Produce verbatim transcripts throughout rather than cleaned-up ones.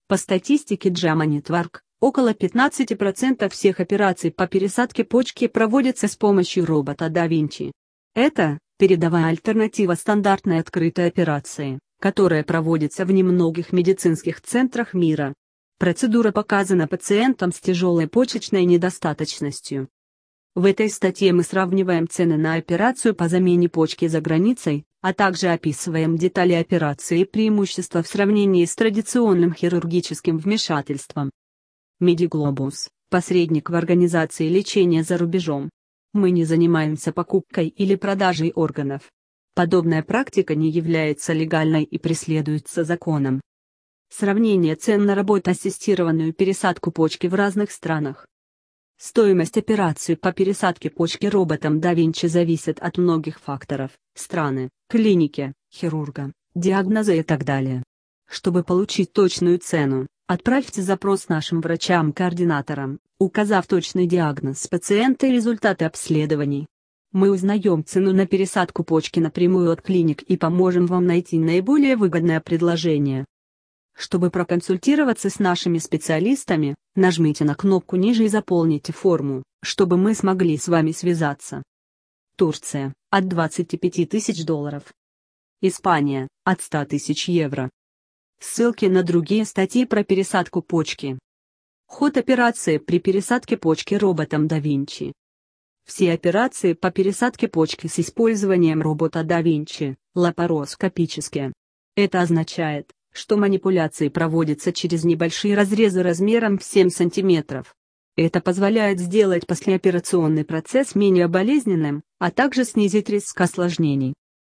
По статистике Джа-Монитворк, около пятнадцати процентов всех операций по пересадке почки проводятся с помощью робота да Винчи. Это передовая альтернатива стандартной открытой операции, которая проводится в немногих медицинских центрах мира. Процедура показана пациентам с тяжелой почечной недостаточностью. В этой статье мы сравниваем цены на операцию по замене почки за границей, а также описываем детали операции и преимущества в сравнении с традиционным хирургическим вмешательством. Медиглобус – посредник в организации лечения за рубежом. Мы не занимаемся покупкой или продажей органов. Подобная практика не является легальной и преследуется законом. Сравнение цен на робот-ассистированную пересадку почки в разных странах. Стоимость операции по пересадке почки роботом да Винчи зависит от многих факторов: страны, клиники, хирурга, диагноза и так далее. Чтобы получить точную цену, отправьте запрос нашим врачам-координаторам, указав точный диагноз пациента и результаты обследований. Мы узнаем цену на пересадку почки напрямую от клиник и поможем вам найти наиболее выгодное предложение. Чтобы проконсультироваться с нашими специалистами, нажмите на кнопку ниже и заполните форму, чтобы мы смогли с вами связаться. Турция – от двадцати пяти тысяч долларов. Испания – от ста тысяч евро. Ссылки на другие статьи про пересадку почки. Ход операции при пересадке почки роботом да Винчи. Все операции по пересадке почки с использованием робота да Винчи – лапароскопические. Это означает, что манипуляции проводятся через небольшие разрезы размером в семь сантиметров. Это позволяет сделать послеоперационный процесс менее болезненным, а также снизить риск осложнений.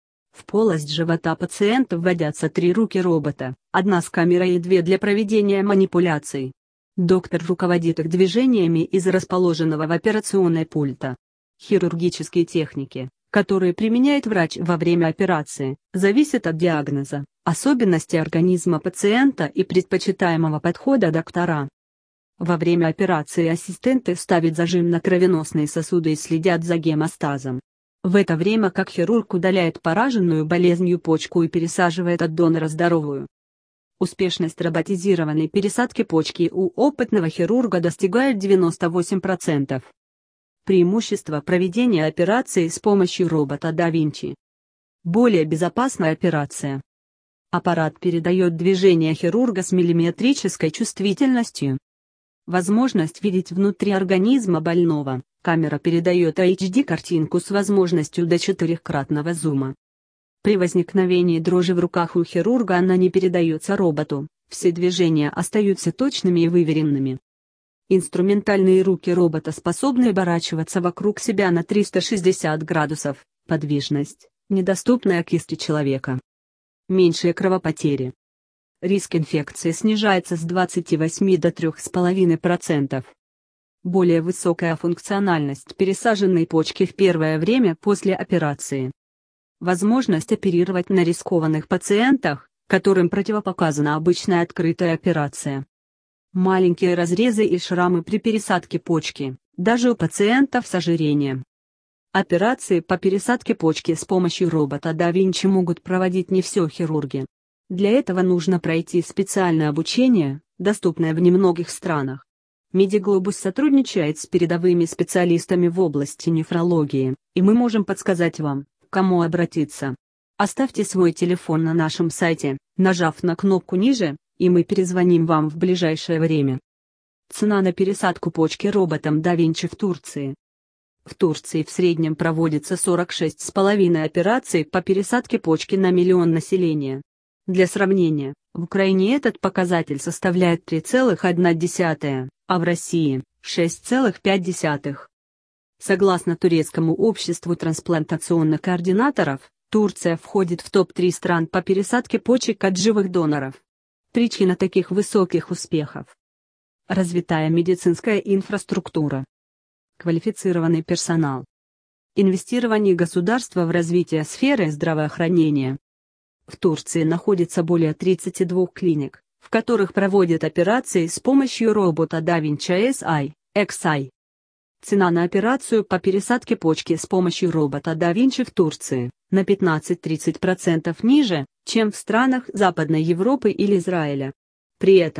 В полость живота пациента вводятся три руки робота, одна с камерой и две для проведения манипуляций. Доктор руководит их движениями из расположенного в операционной пульта. Хирургические техники, которые применяет врач во время операции, зависят от диагноза, особенностей организма пациента и предпочитаемого подхода доктора. Во время операции ассистенты ставят зажим на кровеносные сосуды и следят за гемостазом. В это время как хирург удаляет пораженную болезнью почку и пересаживает от донора здоровую. Успешность роботизированной пересадки почки у опытного хирурга достигает девяноста восьми процентов. Преимущество проведения операции с помощью робота да Винчи. Более безопасная операция. Аппарат передает движение хирурга с миллиметрической чувствительностью. Возможность видеть внутри организма больного. Камера передает эйч ди-картинку с возможностью до четырехкратного зума. При возникновении дрожи в руках у хирурга она не передается роботу, все движения остаются точными и выверенными. Инструментальные руки робота способны оборачиваться вокруг себя на триста шестьдесят градусов, подвижность, недоступная кисти человека. Меньшие кровопотери. Риск инфекции снижается с двадцати восьми до трёх с половиной процентов. Более высокая функциональность пересаженной почки в первое время после операции. Возможность оперировать на рискованных пациентах, которым противопоказана обычная открытая операция. Маленькие разрезы и шрамы при пересадке почки, даже у пациентов с ожирением. Операции по пересадке почки с помощью робота да Винчи могут проводить не все хирурги. Для этого нужно пройти специальное обучение, доступное в немногих странах. Медиглобус сотрудничает с передовыми специалистами в области нефрологии, и мы можем подсказать вам, к кому обратиться. Оставьте свой телефон на нашем сайте, нажав на кнопку ниже, и мы перезвоним вам в ближайшее время. Цена на пересадку почки роботом да Винчи в Турции. В Турции в среднем проводится сорок шесть с половиной операций по пересадке почки на миллион населения. Для сравнения, в Украине этот показатель составляет три целых одна десятая, а в России – шесть целых пять десятых. Согласно турецкому обществу трансплантационных координаторов, Турция входит в топ три стран по пересадке почек от живых доноров. Причина таких высоких успехов. Развитая медицинская инфраструктура. Квалифицированный персонал. Инвестирование государства в развитие сферы здравоохранения. В Турции находится более тридцати двух клиник, в которых проводят операции с помощью робота да Винчи эс ай, икс ай. Цена на операцию по пересадке почки с помощью робота да Винчи в Турции на пятнадцать-тридцать процентов ниже, чем в странах Западной Европы или Израиля. При этом,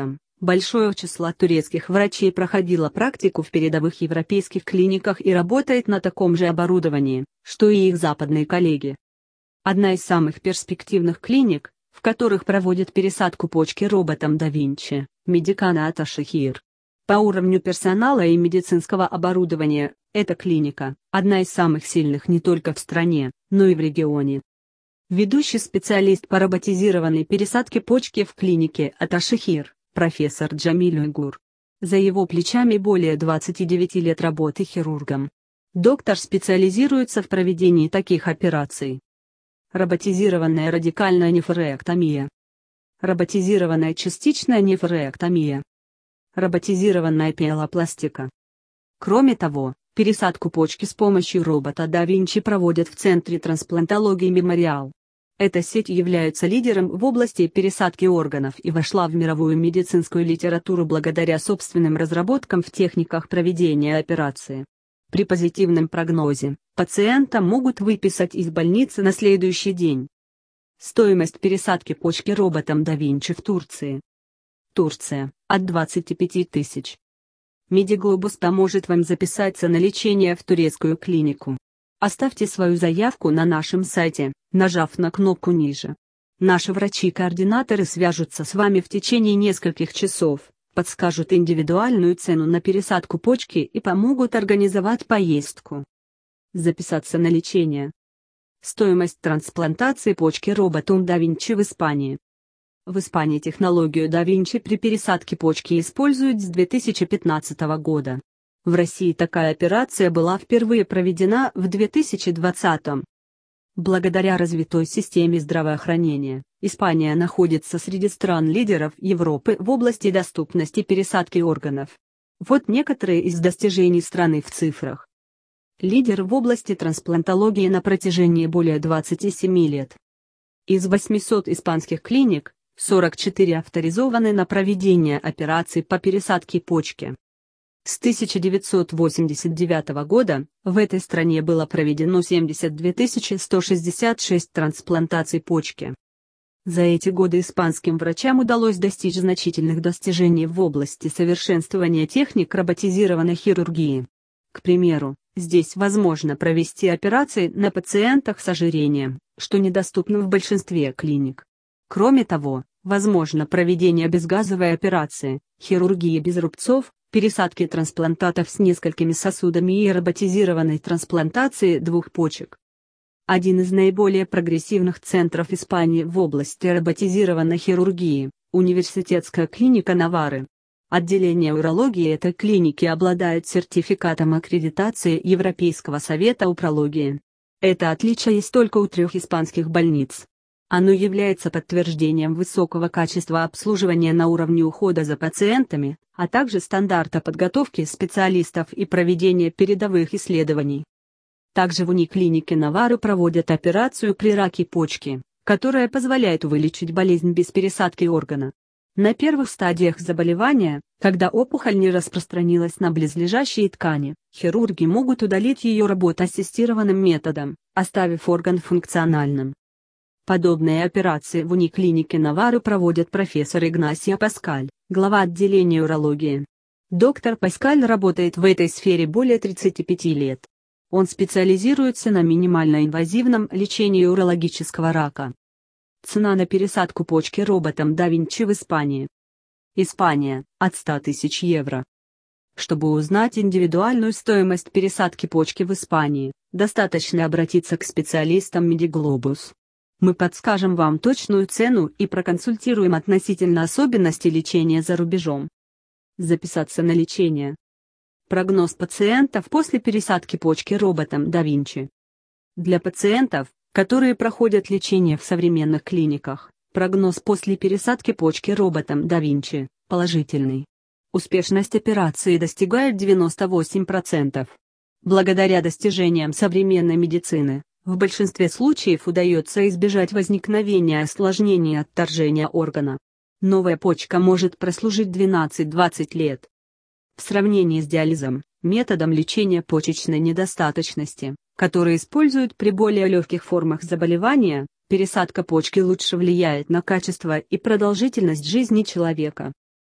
Большое число турецких врачей проходило практику в передовых европейских клиниках и работает на таком же оборудовании, что и их западные коллеги. Одна из самых перспективных клиник, в которых проводят пересадку почки роботом да Винчи, Медикана Ата-Шехир. По уровню персонала и медицинского оборудования, эта клиника – одна из самых сильных не только в стране, но и в регионе. Ведущий специалист по роботизированной пересадке почки в клинике Ата-Шехир, профессор Джамиль Уйгур. За его плечами более двадцати девяти лет работы хирургом. Доктор специализируется в проведении таких операций. Роботизированная радикальная нефроэктомия. Роботизированная частичная нефроэктомия. Роботизированная пиелопластика. Кроме того, пересадку почки с помощью робота да Винчи проводят в Центре трансплантологии «Мемориал». Эта сеть является лидером в области пересадки органов и вошла в мировую медицинскую литературу благодаря собственным разработкам в техниках проведения операции. При позитивном прогнозе, пациента могут выписать из больницы на следующий день. Стоимость пересадки почки роботом да Винчи в Турции. Турция, от двадцати пяти тысяч. Медиглобус поможет вам записаться на лечение в турецкую клинику. Оставьте свою заявку на нашем сайте, нажав на кнопку ниже. Наши врачи-координаторы свяжутся с вами в течение нескольких часов, подскажут индивидуальную цену на пересадку почки и помогут организовать поездку. Записаться на лечение. Стоимость трансплантации почки роботом да Винчи в Испании. В Испании технологию да Винчи при пересадке почки используют с две тысячи пятнадцатого года. В России такая операция была впервые проведена в две тысячи двадцатом. Благодаря развитой системе здравоохранения, Испания находится среди стран-лидеров Европы в области доступности пересадки органов. Вот некоторые из достижений страны в цифрах. Лидер в области трансплантологии на протяжении более двадцати семи лет. Из восьмисот испанских клиник, сорок четыре авторизованы на проведение операций по пересадке почки. С тысяча девятьсот восемьдесят девятого года в этой стране было проведено семьдесят две тысячи сто шестьдесят шесть трансплантаций почки. За эти годы испанским врачам удалось достичь значительных достижений в области совершенствования техник роботизированной хирургии. К примеру, здесь возможно провести операции на пациентах с ожирением, что недоступно в большинстве клиник. Кроме того, возможно проведение безгазовой операции, хирургии без рубцов, пересадки трансплантатов с несколькими сосудами и роботизированной трансплантации двух почек. Один из наиболее прогрессивных центров Испании в области роботизированной хирургии – университетская клиника Навары. Отделение урологии этой клиники обладает сертификатом аккредитации Европейского совета урологии. Это отличие есть только у трех испанских больниц. Оно является подтверждением высокого качества обслуживания на уровне ухода за пациентами, а также стандарта подготовки специалистов и проведения передовых исследований. Также в униклинике Навары проводят операцию при раке почки, которая позволяет вылечить болезнь без пересадки органа. На первых стадиях заболевания, когда опухоль не распространилась на близлежащие ткани, хирурги могут удалить ее робота-ассистированным методом, оставив орган функциональным. Подобные операции в униклинике Навары проводит профессор Игнасио Паскаль, глава отделения урологии. Доктор Паскаль работает в этой сфере более тридцати пяти лет. Он специализируется на минимально-инвазивном лечении урологического рака. Цена на пересадку почки роботом да Винчи в Испании. Испания, от ста тысяч евро. Чтобы узнать индивидуальную стоимость пересадки почки в Испании, достаточно обратиться к специалистам Медиглобус. Мы подскажем вам точную цену и проконсультируем относительно особенностей лечения за рубежом. Записаться на лечение. Прогноз пациентов после пересадки почки роботом да Винчи. Для пациентов, которые проходят лечение в современных клиниках, прогноз после пересадки почки роботом да Винчи положительный. Успешность операции достигает девяноста восьми процентов. Благодаря достижениям современной медицины, в большинстве случаев удается избежать возникновения осложнений отторжения органа. Новая почка может прослужить двенадцать-двадцать лет. В сравнении с диализом, методом лечения почечной недостаточности, который используют при более легких формах заболевания, пересадка почки лучше влияет на качество и продолжительность жизни человека.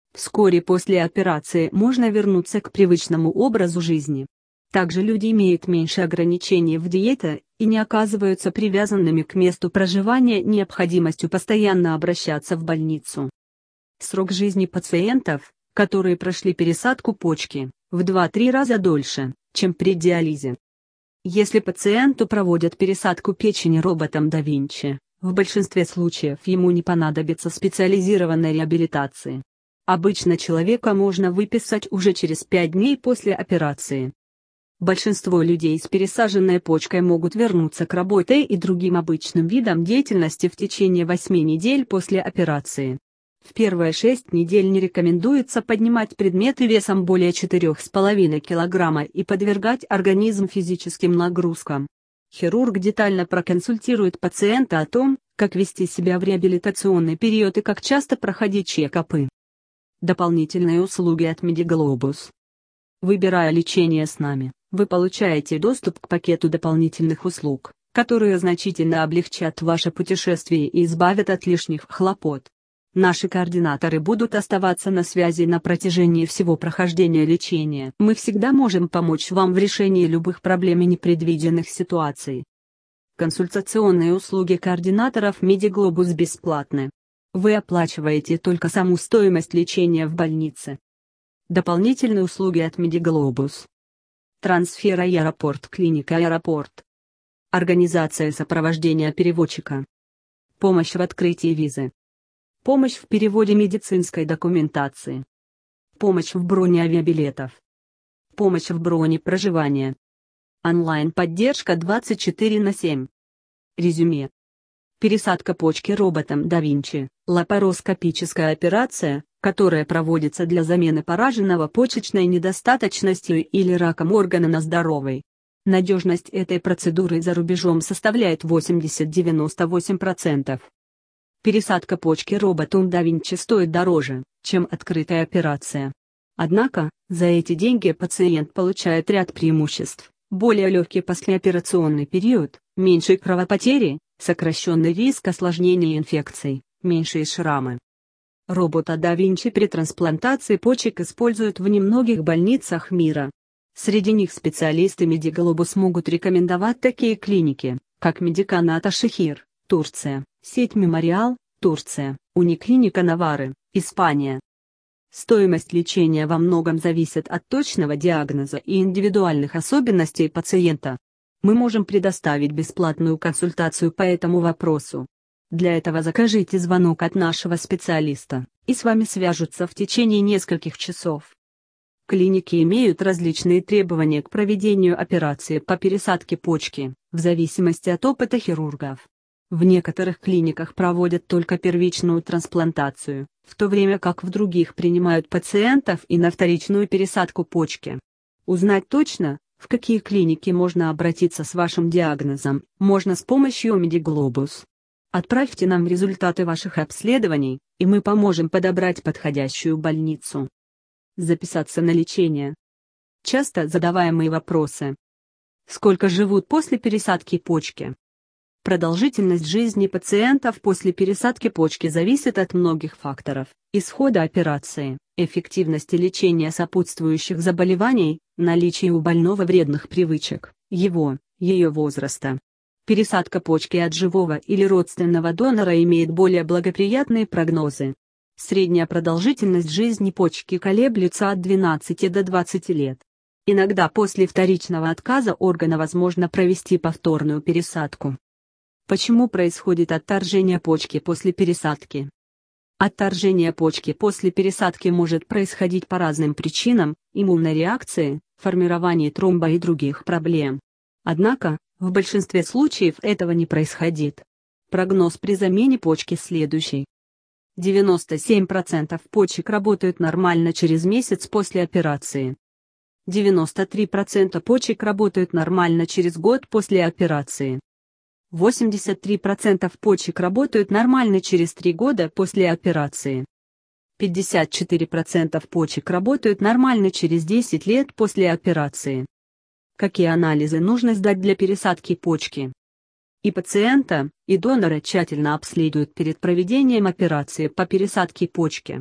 Вскоре после операции можно вернуться к привычному образу жизни. Также люди имеют меньше ограничений в диете и не оказываются привязанными к месту проживания необходимостью постоянно обращаться в больницу. Срок жизни пациентов, которые прошли пересадку почки, в два-три раза дольше, чем при диализе. Если пациенту проводят пересадку печени роботом да Винчи, в большинстве случаев ему не понадобится специализированной реабилитации. Обычно человека можно выписать уже через пять дней после операции. Большинство людей с пересаженной почкой могут вернуться к работе и другим обычным видам деятельности в течение восьми недель после операции. В первые шесть недель не рекомендуется поднимать предметы весом более четырёх с половиной килограмма и подвергать организм физическим нагрузкам. Хирург детально проконсультирует пациента о том, как вести себя в реабилитационный период и как часто проходить чекапы. Дополнительные услуги от Медиглобус. Выбирая лечение с нами, вы получаете доступ к пакету дополнительных услуг, которые значительно облегчат ваше путешествие и избавят от лишних хлопот. Наши координаторы будут оставаться на связи на протяжении всего прохождения лечения. Мы всегда можем помочь вам в решении любых проблем и непредвиденных ситуаций. Консультационные услуги координаторов Медиглобус бесплатны. Вы оплачиваете только саму стоимость лечения в больнице. Дополнительные услуги от Медиглобус. Трансфер аэропорт-клиника аэропорт. Организация сопровождения переводчика. Помощь в открытии визы. Помощь в переводе медицинской документации. Помощь в броне авиабилетов. Помощь в броне проживания. Онлайн-поддержка двадцать четыре на семь. Резюме. Пересадка почки роботом да Винчи – лапароскопическая операция, которая проводится для замены пораженного почечной недостаточностью или раком органа на здоровый. Надежность этой процедуры за рубежом составляет восемьдесят-девяносто восемь процентов. Пересадка почки роботом да Винчи стоит дороже, чем открытая операция. Однако, за эти деньги пациент получает ряд преимуществ: более легкий послеоперационный период, меньшие кровопотери, сокращенный риск осложнений инфекций, меньшие шрамы. Робота да Винчи при трансплантации почек используют в немногих больницах мира. Среди них специалисты Медиглобус могут рекомендовать такие клиники, как Медиканат Ашихир, Турция, сеть Мемориал, Турция, Униклиника Навары, Испания. Стоимость лечения во многом зависит от точного диагноза и индивидуальных особенностей пациента. Мы можем предоставить бесплатную консультацию по этому вопросу. Для этого закажите звонок от нашего специалиста, и с вами свяжутся в течение нескольких часов. Клиники имеют различные требования к проведению операции по пересадке почки, в зависимости от опыта хирургов. В некоторых клиниках проводят только первичную трансплантацию, в то время как в других принимают пациентов и на вторичную пересадку почки. Узнать точно, в какие клиники можно обратиться с вашим диагнозом, можно с помощью Медиглобус. Отправьте нам результаты ваших обследований, и мы поможем подобрать подходящую больницу. Записаться на лечение. Часто задаваемые вопросы. Сколько живут после пересадки почки? Продолжительность жизни пациентов после пересадки почки зависит от многих факторов: исхода операции, эффективности лечения сопутствующих заболеваний, наличия у больного вредных привычек, его, ее возраста. Пересадка почки от живого или родственного донора имеет более благоприятные прогнозы. Средняя продолжительность жизни почки колеблется от двенадцати до двадцати лет. Иногда после вторичного отказа органа возможно провести повторную пересадку. Почему происходит отторжение почки после пересадки? Отторжение почки после пересадки может происходить по разным причинам: иммунной реакции, формированию тромба и других проблем. Однако, в большинстве случаев этого не происходит. Прогноз при замене почки следующий. девяносто семь процентов почек работают нормально через месяц после операции. девяносто три процента почек работают нормально через год после операции. восемьдесят три процента почек работают нормально через три года после операции. пятьдесят четыре процента почек работают нормально через десять лет после операции. Какие анализы нужно сдать для пересадки почки? И пациента, и донора тщательно обследуют перед проведением операции по пересадке почки.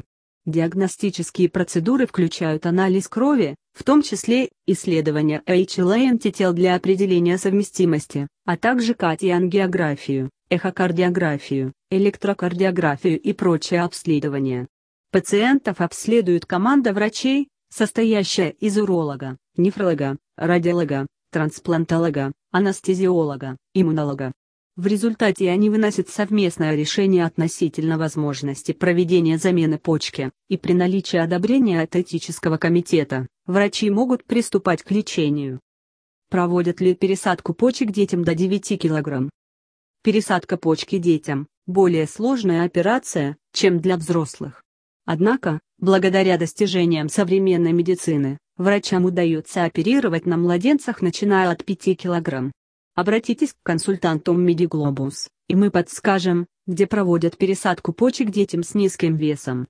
Диагностические процедуры включают анализ крови, в том числе исследование эйч эл эй-антител для определения совместимости, а также катионгиографию, эхокардиографию, электрокардиографию и прочее обследование. Пациентов обследует команда врачей, состоящая из уролога, нефролога, радиолога, трансплантолога, анестезиолога, иммунолога. В результате они выносят совместное решение относительно возможности проведения замены почки, и при наличии одобрения от этического комитета, врачи могут приступать к лечению. Проводят ли пересадку почек детям до девяти килограмм? Пересадка почки детям – более сложная операция, чем для взрослых. Однако, благодаря достижениям современной медицины, врачам удается оперировать на младенцах начиная от пяти килограмм. Обратитесь к консультанту Медиглобус, и мы подскажем, где проводят пересадку почек детям с низким весом.